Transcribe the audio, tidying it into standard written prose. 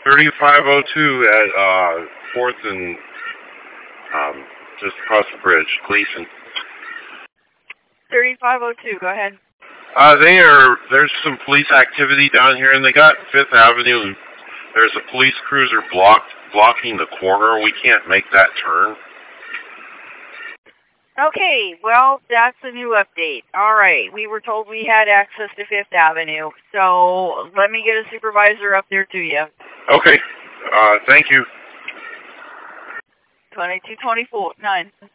3502 at 4th and just across the bridge, Gleason. 3502, go ahead. There's some police activity down here, and they got 5th Avenue. There's a police cruiser blocking the corner. We can't make that turn. Okay, well, that's a new update. All right, we were told we had access to 5th Avenue, so let me get a supervisor up there to you. Okay, thank you. 2224, 9.